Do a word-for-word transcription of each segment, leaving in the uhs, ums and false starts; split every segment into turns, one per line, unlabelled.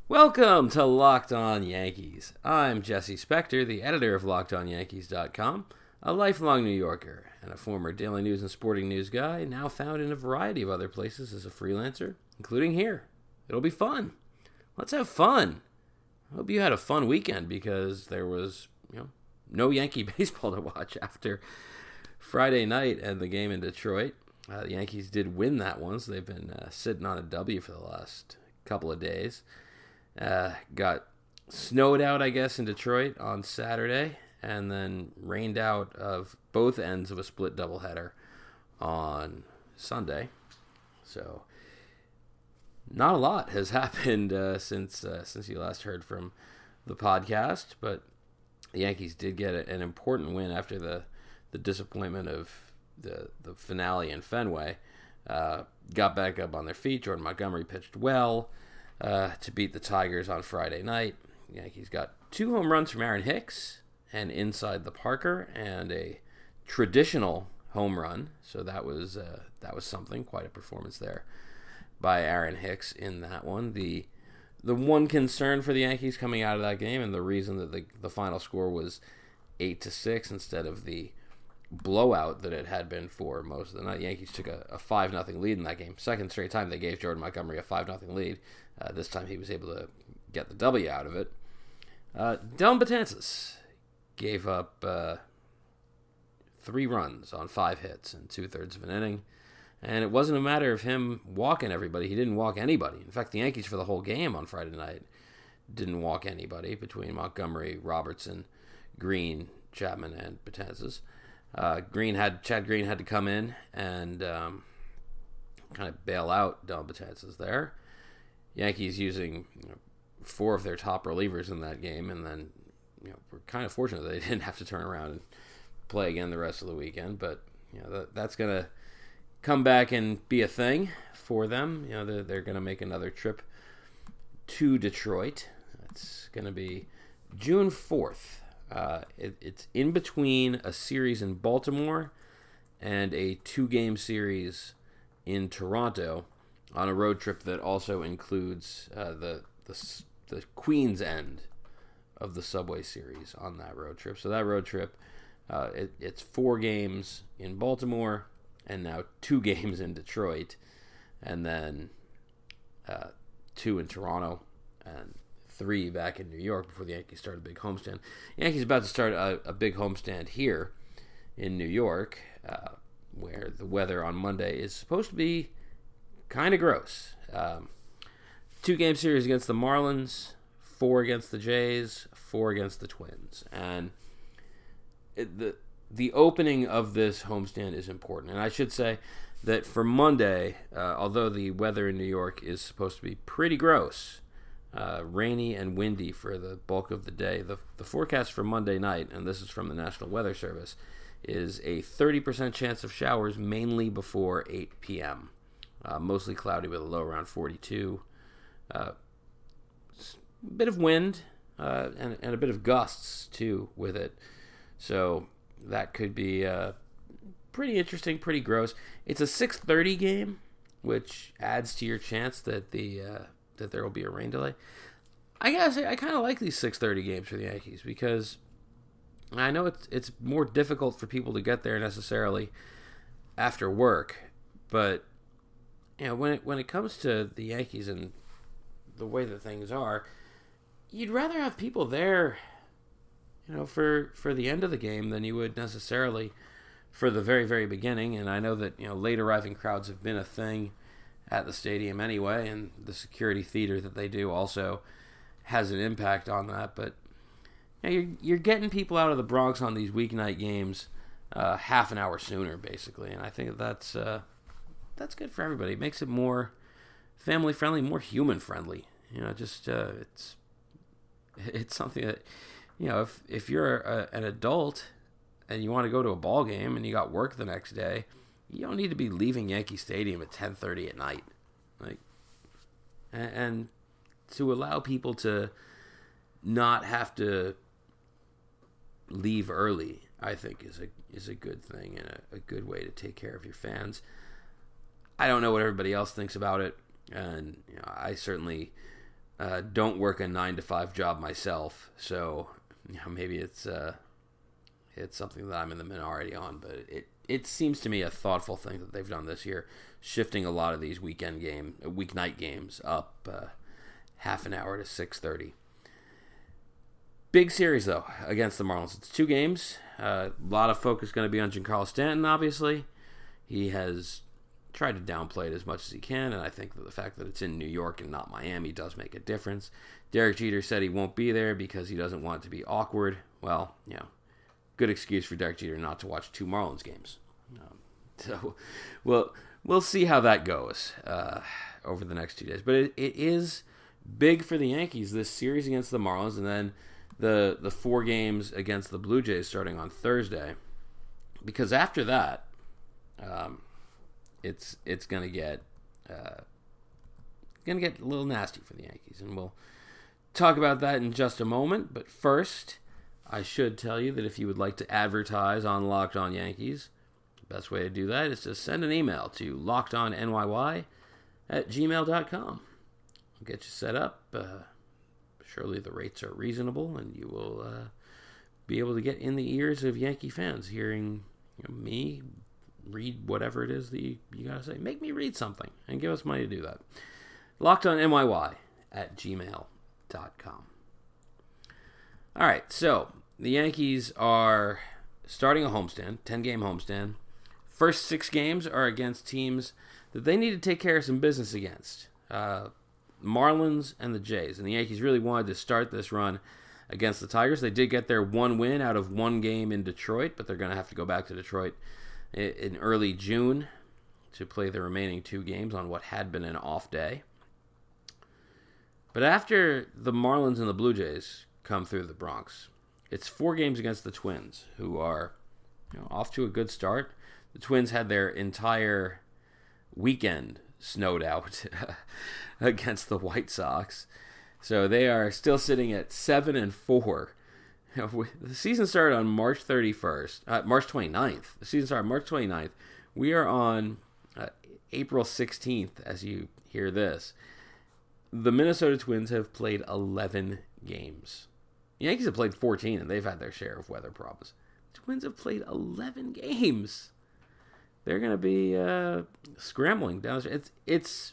Welcome to Locked On Yankees. I'm Jesse Spector, the editor of locked on yankees dot com, a lifelong New Yorker and a former Daily News and Sporting News guy, now found in a variety of other places as a freelancer, including here. It'll be fun. Let's have fun. I hope you had a fun weekend because there was, you know, no Yankee baseball to watch after Friday night and the game in Detroit. Uh, the Yankees did win that one, so they've been uh, sitting on a W for the last couple of days. Uh, got snowed out, I guess, in Detroit on Saturday, and then rained out of both ends of a split doubleheader on Sunday. So, not a lot has happened uh, since uh, since you last heard from the podcast, but the Yankees did get a, an important win after the, the disappointment of the the finale in Fenway. Uh, got back up on their feet. Jordan Montgomery pitched well Uh, to beat the Tigers on Friday night. The Yankees got two home runs from Aaron Hicks and inside the Parker, and a traditional home run. So that was uh, that was something, quite a performance there by Aaron Hicks in that one. The the one concern for the Yankees coming out of that game, and the reason that the the final score was eight to six instead of the blowout that it had been for most of the night. Yankees took a, a five nothing lead in that game. Second straight time they gave Jordan Montgomery a five nothing lead. Uh, this time he was able to get the W out of it. Uh, Dellin Betances gave up uh, three runs on five hits in two-thirds of an inning. And it wasn't a matter of him walking everybody. He didn't walk anybody. In fact, the Yankees for the whole game on Friday night didn't walk anybody between Montgomery, Robertson, Green, Chapman, and Betances. Uh, Green had Chad Green had to come in and um, kind of bail out Dellin Betances there. Yankees using you know, four of their top relievers in that game, and then you know we're kind of fortunate that they didn't have to turn around and play again the rest of the weekend. But you know that, that's gonna come back and be a thing for them. You know they're, they're gonna make another trip to Detroit. It's gonna be June fourth. Uh, it, it's in between a series in Baltimore and a two-game series in Toronto, on a road trip that also includes uh, the, the the Queens end of the Subway Series on that road trip. So that road trip, uh, it, it's four games in Baltimore and now two games in Detroit, and then uh, two in Toronto and three back in New York before the Yankees start a big homestand. The Yankees about to start a, a big homestand here in New York, uh, where the weather on Monday is supposed to be kind of gross. Um, two-game series against the Marlins, four against the Jays, four against the Twins. And it, the the opening of this homestand is important. And I should say that for Monday, uh, although the weather in New York is supposed to be pretty gross, uh, rainy and windy for the bulk of the day, the, the forecast for Monday night, and this is from the National Weather Service, is a thirty percent chance of showers mainly before eight p.m., Uh, mostly cloudy with a low around forty-two. Uh, a bit of wind uh, and, and a bit of gusts, too, with it. So that could be uh, pretty interesting, pretty gross. It's a six thirty game, which adds to your chance that the uh, that there will be a rain delay. I gotta say, I kind of like these six thirty games for the Yankees because I know it's, it's more difficult for people to get there necessarily after work, but you know, when it when it comes to the Yankees and the way that things are, you'd rather have people there, you know, for, for the end of the game than you would necessarily for the very, very beginning. And I know that, you know, late arriving crowds have been a thing at the stadium anyway, and the security theater that they do also has an impact on that. But you know, you're, you're getting people out of the Bronx on these weeknight games uh, half an hour sooner, basically. And I think that's... Uh, That's good for everybody. It makes it more family friendly, more human friendly. You know, just uh, it's it's something that you know if if you're a, an adult and you want to go to a ball game and you got work the next day, you don't need to be leaving Yankee Stadium at ten thirty at night. Like, and, and to allow people to not have to leave early, I think is a is a good thing and a, a good way to take care of your fans. I don't know what everybody else thinks about it, and you know, I certainly uh, don't work a nine to five job myself, so you know, maybe it's uh, it's something that I'm in the minority on. But it it seems to me a thoughtful thing that they've done this year, shifting a lot of these weekend game, weeknight games up uh, half an hour to six thirty. Big series, though, against the Marlins. It's two games. Uh, a lot of focus going to be on Giancarlo Stanton, obviously. He has tried to downplay it as much as he can, and I think that the fact that it's in New York and not Miami does make a difference. Derek Jeter said he won't be there because he doesn't want it to be awkward. Well, you know, good excuse for Derek Jeter not to watch two Marlins games. Um, so, well, we'll see how that goes uh, over the next two days. But it, it is big for the Yankees, this series against the Marlins, and then the the four games against the Blue Jays starting on Thursday, because after that, um, it's it's gonna get uh, gonna get a little nasty for the Yankees, and we'll talk about that in just a moment. But first, I should tell you that if you would like to advertise on Locked On Yankees, the best way to do that is to send an email to lockedonnyyy at gmail dot com. We'll get you set up. Uh, Surely the rates are reasonable, and you will uh, be able to get in the ears of Yankee fans hearing you know, me read whatever it is that you, you got to say. Make me read something, and give us money to do that. LockedOnNYY at gmail dot com. All right, so the Yankees are starting a homestand, ten-game homestand. First six games are against teams that they need to take care of some business against. Uh Marlins and the Jays. And the Yankees really wanted to start this run against the Tigers. They did get their one win out of one game in Detroit, but they're going to have to go back to Detroit in early June to play the remaining two games on what had been an off day. But after the Marlins and the Blue Jays come through the Bronx, it's four games against the Twins, who are you know, off to a good start. The Twins had their entire weekend snowed out against the White Sox, so they are still sitting at seven and four. You know, the season started on March thirty-first, uh, March twenty-ninth. The season started March twenty-ninth. We are on uh, April sixteenth as you hear this. The Minnesota Twins have played eleven games. The Yankees have played fourteen, and they've had their share of weather problems. The Twins have played eleven games. They're going to be uh, scrambling down. It's it's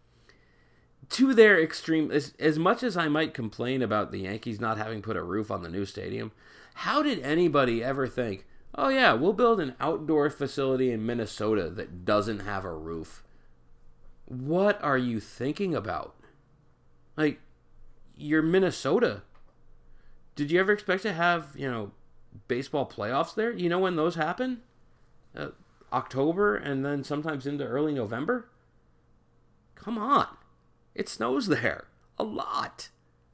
to their extreme. As, as much as I might complain about the Yankees not having put a roof on the new stadium, how did anybody ever think, oh yeah, we'll build an outdoor facility in Minnesota that doesn't have a roof? What are you thinking about? Like, you're Minnesota. Did you ever expect to have, you know, baseball playoffs there? You know when those happen? Uh, October and then sometimes into early November? Come on. It snows there a lot.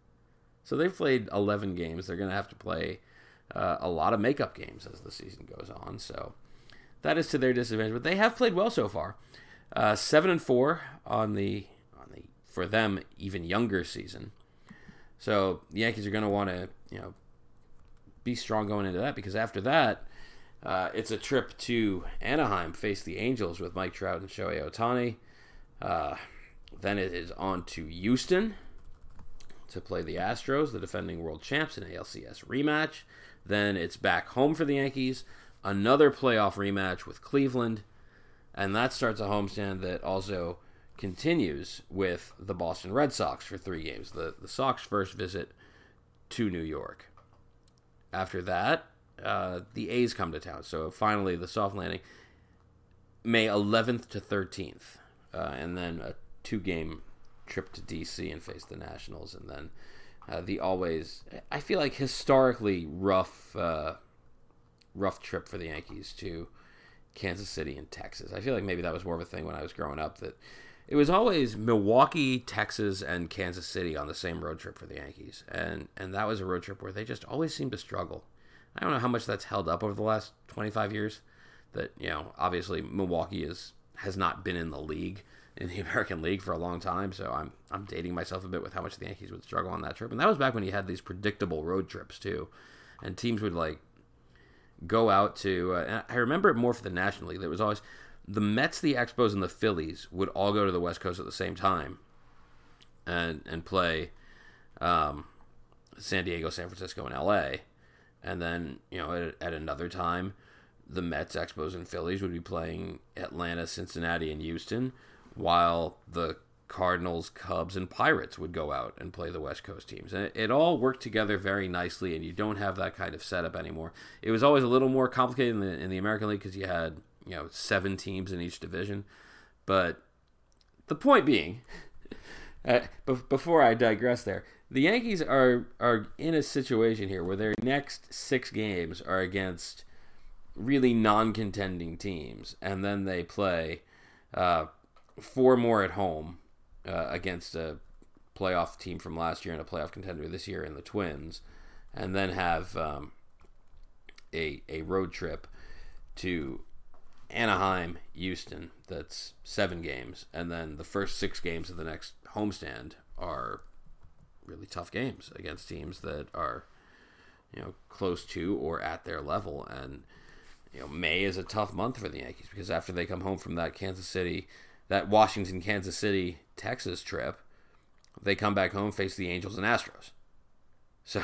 So they've played eleven games. They're going to have to play uh, a lot of makeup games as the season goes on. So that is to their disadvantage. But they have played well so far. Uh, seven and four on the on the for them even younger season. So the Yankees are going to want to you know be strong going into that, because after that, Uh, it's a trip to Anaheim, face the Angels with Mike Trout and Shohei Ohtani. Uh, then it is on to Houston to play the Astros, the defending world champs, in an A L C S rematch. Then it's back home for the Yankees, another playoff rematch with Cleveland, and that starts a homestand that also continues with the Boston Red Sox for three games. The, the Sox first visit to New York. After that, Uh, the A's come to town, so finally the soft landing, May eleventh to thirteenth, uh, and then a two-game trip to D C and face the Nationals, and then uh, the always, I feel like historically rough, uh, rough trip for the Yankees to Kansas City and Texas. I feel like maybe that was more of a thing when I was growing up, that it was always Milwaukee, Texas, and Kansas City on the same road trip for the Yankees, and and that was a road trip where they just always seemed to struggle. I don't know how much that's held up over the last twenty-five years. That, you know, obviously Milwaukee is has not been in the league, in the American League, for a long time. So I'm I'm dating myself a bit with how much the Yankees would struggle on that trip. And that was back when you had these predictable road trips too, and teams would like go out to. Uh, and I remember it more for the National League. There was always the Mets, the Expos, and the Phillies would all go to the West Coast at the same time, and and play um, San Diego, San Francisco, and L A. And then, you know, at, at another time, the Mets, Expos, and Phillies would be playing Atlanta, Cincinnati, and Houston, while the Cardinals, Cubs, and Pirates would go out and play the West Coast teams. And it, it all worked together very nicely, and you don't have that kind of setup anymore. It was always a little more complicated in the, in the American League because you had, you know, seven teams in each division. But the point being, uh, before I digress there, the Yankees are, are in a situation here where their next six games are against really non-contending teams, and then they play uh, four more at home uh, against a playoff team from last year and a playoff contender this year in the Twins, and then have um, a a road trip to Anaheim, Houston. That's seven games, and then the first six games of the next homestand are really tough games against teams that are, you know, close to or at their level. And you know, May is a tough month for the Yankees because after they come home from that Kansas City, that Washington, Kansas City, Texas trip, they come back home, face the Angels and Astros. So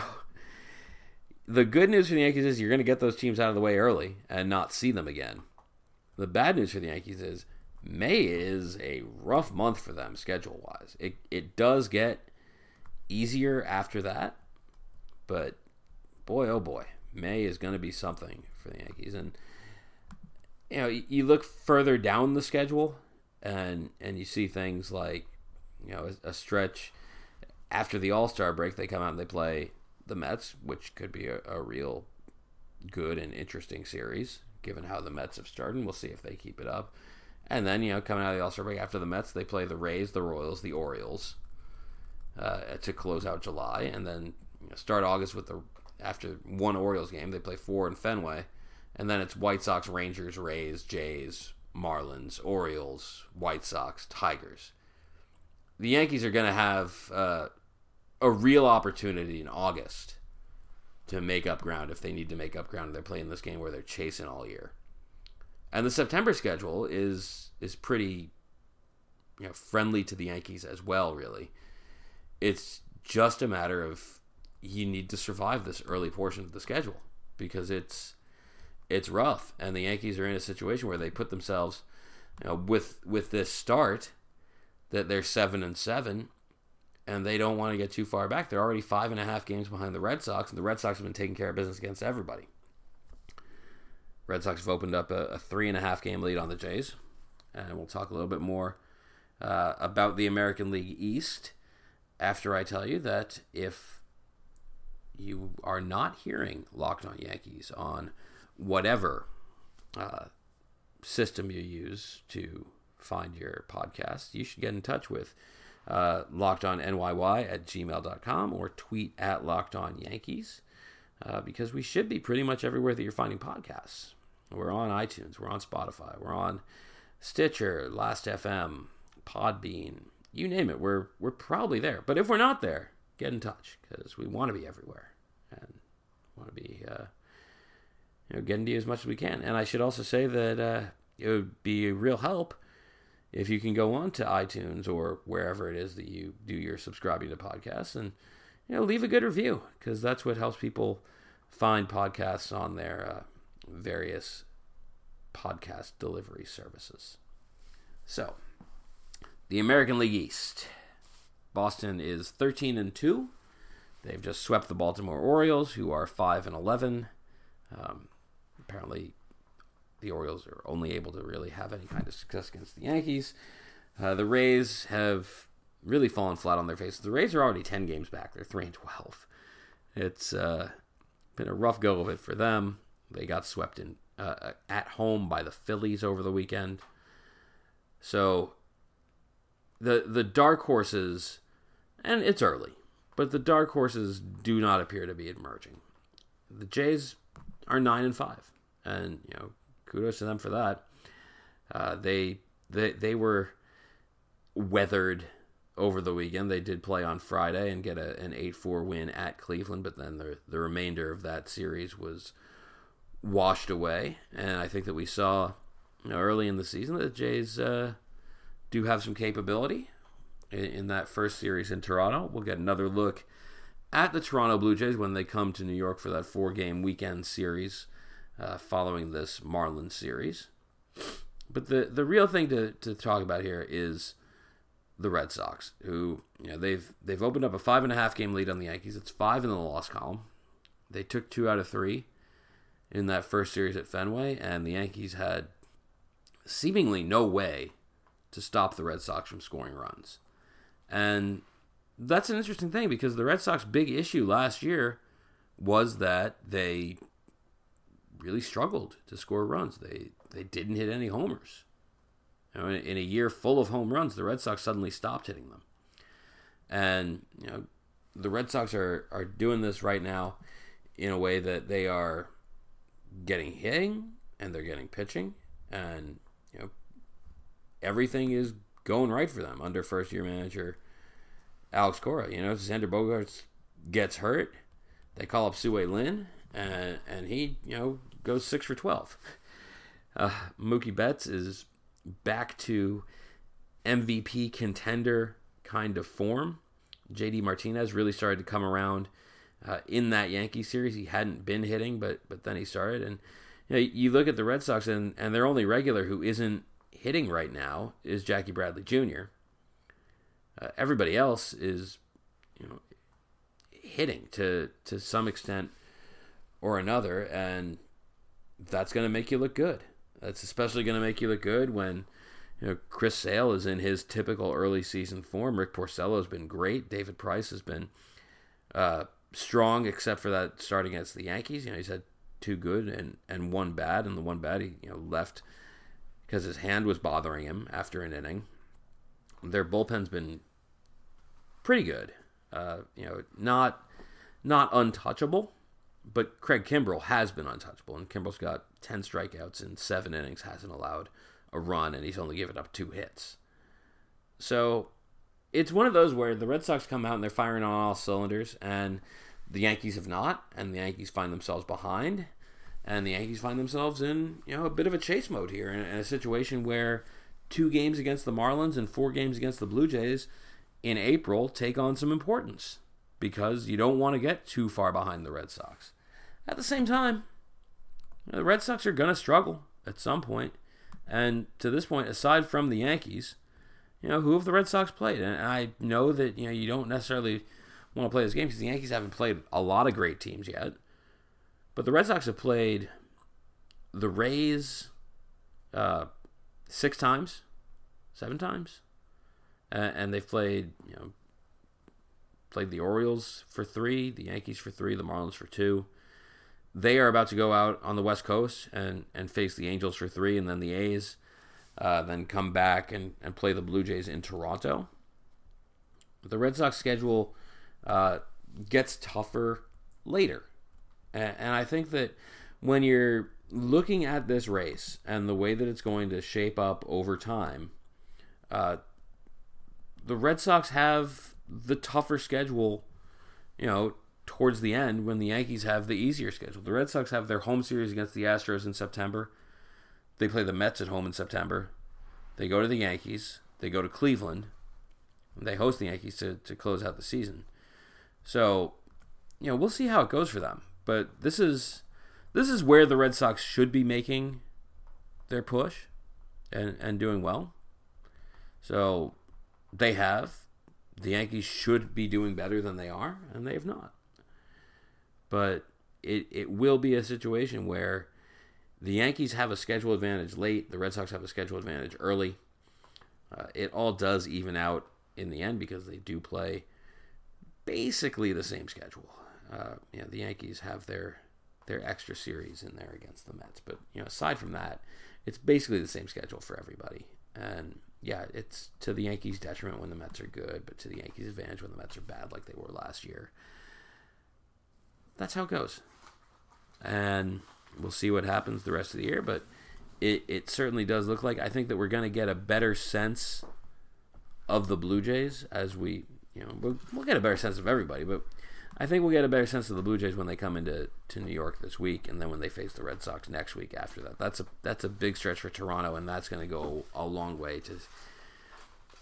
the good news for the Yankees is you're going to get those teams out of the way early and not see them again. The bad news for the Yankees is May is a rough month for them schedule-wise. It it does get easier after that, but boy, oh boy, May is going to be something for the Yankees. And you know, you look further down the schedule, and and you see things like, you know, a, a stretch after the All-Star break. They come out and they play the Mets, which could be a, a real good and interesting series, given how the Mets have started. And we'll see if they keep it up. And then, you know, coming out of the All-Star break after the Mets, they play the Rays, the Royals, the Orioles uh, to close out July, and then you know, start August with the after one Orioles game, they play four in Fenway, and then it's White Sox, Rangers, Rays, Jays, Marlins, Orioles, White Sox, Tigers. The Yankees are going to have uh, a real opportunity in August to make up ground if they need to make up ground. They're playing this game where they're chasing all year. And the September schedule is is pretty, you know, friendly to the Yankees as well, really. It's just a matter of you need to survive this early portion of the schedule because it's it's rough, and the Yankees are in a situation where they put themselves, you know, with with this start that they're seven and seven, and they don't want to get too far back. They're already five and a half games behind the Red Sox, and the Red Sox have been taking care of business against everybody. Red Sox have opened up a, a three and a half game lead on the Jays, and we'll talk a little bit more uh, about the American League East after I tell you that if you are not hearing Locked On Yankees on whatever uh, system you use to find your podcast, you should get in touch with uh, LockedOnNYY at gmail dot com or tweet at Locked On Yankees. Uh, because we should be pretty much everywhere that you're finding podcasts. We're on iTunes, we're on Spotify, we're on Stitcher, Last F M, Podbean, you name it. We're we're probably there. But if we're not there, get in touch because we want to be everywhere and want to be uh, you know getting to you as much as we can. And I should also say that uh, it would be a real help if you can go on to iTunes or wherever it is that you do your subscribing to podcasts and you know, leave a good review because that's what helps people find podcasts on their uh, various podcast delivery services. So, the American League East. Boston is thirteen and two. They've just swept the Baltimore Orioles, who are five and eleven. Um, apparently, the Orioles are only able to really have any kind of success against the Yankees. Uh, the Rays have really fallen flat on their faces. The Rays are already ten games back. They're three and twelve. It's uh, been a rough go of it for them. They got swept in uh, at home by the Phillies over the weekend. So the the dark horses, and it's early, but the dark horses do not appear to be emerging. The Jays are nine and five, and you know, kudos to them for that. Uh, they they they were weathered over the weekend. They did play on Friday and get a, an eight four win at Cleveland, but then the the remainder of that series was washed away. And I think that we saw, you know, early in the season that the Jays uh, do have some capability. in, in that first series in Toronto. We'll get another look at the Toronto Blue Jays when they come to New York for that four-game weekend series uh, following this Marlins series. But the, the real thing to, to talk about here is the Red Sox, who, you know, they've they've opened up a five and a half game lead on the Yankees. It's five in the loss column. They took two out of three in that first series at Fenway, and the Yankees had seemingly no way to stop the Red Sox from scoring runs. And that's an interesting thing because the Red Sox' big issue last year was that they really struggled to score runs. They they didn't hit any homers. You know, in, in a year full of home runs, the Red Sox suddenly stopped hitting them. And, you know, the Red Sox are, are doing this right now in a way that they are getting hitting and they're getting pitching, and, you know, everything is going right for them under first-year manager Alex Cora. You know, if Xander Bogaerts gets hurt, they call up Sue Lin, and and he, you know, goes six for twelve. Uh, Mookie Betts is back to M V P contender kind of form. J D Martinez really started to come around uh, in that Yankee series. He hadn't been hitting, but but then he started. And you know, you look at the Red Sox, and, and their only regular who isn't hitting right now is Jackie Bradley Junior Uh, everybody else is, you know, hitting to to some extent or another, and that's going to make you look good. That's especially going to make you look good when, you know, Chris Sale is in his typical early season form. Rick Porcello has been great. David Price has been uh, strong, except for that start against the Yankees. You know, he's had two good and, and one bad, and the one bad he, you know, left because his hand was bothering him after an inning. Their bullpen's been pretty good. Uh, you know, not not untouchable, but Craig Kimbrell has been untouchable, and Kimbrell's got ten strikeouts in seven innings, hasn't allowed a run, and he's only given up two hits. So it's one of those where the Red Sox come out and they're firing on all cylinders, and the Yankees have not, and the Yankees find themselves behind, and the Yankees find themselves in, you know, a bit of a chase mode here, in, in a situation where two games against the Marlins and four games against the Blue Jays in April take on some importance, because you don't want to get too far behind the Red Sox. At the same time, the Red Sox are going to struggle at some point. And to this point, aside from the Yankees, you know, who have the Red Sox played? And I know that, you know, you don't necessarily want to play this game because the Yankees haven't played a lot of great teams yet. But the Red Sox have played the Rays uh, six times, seven times. Uh, and they've played, you know, played the Orioles for three, the Yankees for three, the Marlins for two. They are about to go out on the West Coast and, and face the Angels for three, and then the A's, uh, then come back and, and play the Blue Jays in Toronto. The Red Sox schedule uh, gets tougher later. And, and I think that when you're looking at this race and the way that it's going to shape up over time, uh, the Red Sox have the tougher schedule, you know, towards the end, when the Yankees have the easier schedule. The Red Sox have their home series against the Astros in September. They play the Mets at home in September. They go to the Yankees. They go to Cleveland. And they host the Yankees to, to close out the season. So, you know, we'll see how it goes for them. But this is this is where the Red Sox should be making their push and, and doing well. So they have. The Yankees should be doing better than they are, and they have not. But it it will be a situation where the Yankees have a schedule advantage late, the Red Sox have a schedule advantage early. Uh, it all does even out in the end because they do play basically the same schedule. Uh, you know, the Yankees have their their extra series in there against the Mets, but you know, aside from that, it's basically the same schedule for everybody. And yeah, it's to the Yankees' detriment when the Mets are good, but to the Yankees' advantage when the Mets are bad like they were last year. That's how it goes. And we'll see what happens the rest of the year, but it, it certainly does look like, I think that we're going to get a better sense of the Blue Jays as we, you know, we'll, we'll get a better sense of everybody, but I think we'll get a better sense of the Blue Jays when they come into to New York this week, and then when they face the Red Sox next week after that. That's a that's a big stretch for Toronto, and that's going to go a long way to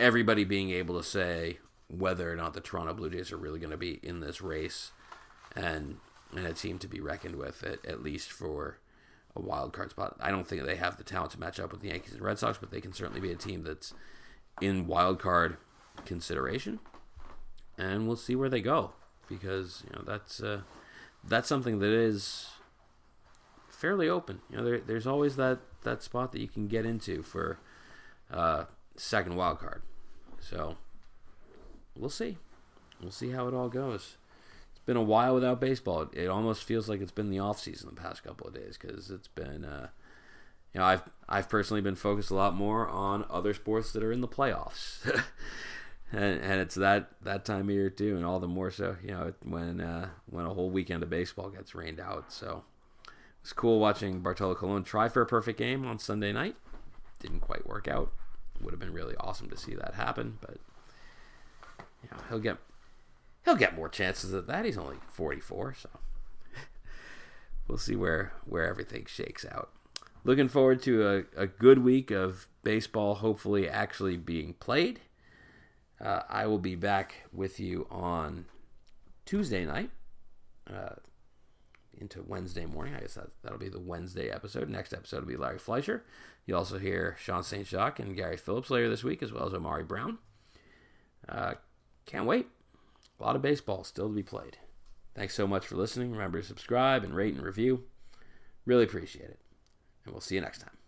everybody being able to say whether or not the Toronto Blue Jays are really going to be in this race and and a team to be reckoned with, at, at least for a wild card spot. I don't think they have the talent to match up with the Yankees and Red Sox, but they can certainly be a team that's in wild card consideration. And we'll see where they go, because you know that's uh, that's something that is fairly open. You know, there, there's always that, that spot that you can get into for uh, second wild card. So we'll see. We'll see how it all goes. It's been a while without baseball. It, it almost feels like it's been the off season the past couple of days, because it's been, uh, you know, I've I've personally been focused a lot more on other sports that are in the playoffs, and and it's that, that time of year too, and all the more so, you know, when uh, when a whole weekend of baseball gets rained out. So it's cool watching Bartolo Colon try for a perfect game on Sunday night. Didn't quite work out. Would have been really awesome to see that happen, but you know, he'll get he'll get more chances at that. He's only forty-four, so we'll see where where everything shakes out. Looking forward to a, a good week of baseball, hopefully actually being played. Uh, I will be back with you on Tuesday night uh, into Wednesday morning. I guess that, that'll be the Wednesday episode. Next episode will be Larry Fleischer. You'll also hear Sean Saint Jacques and Gary Phillips later this week, as well as Omari Brown. Uh, can't wait. A lot of baseball still to be played. Thanks so much for listening. Remember to subscribe and rate and review. Really appreciate it. And we'll see you next time.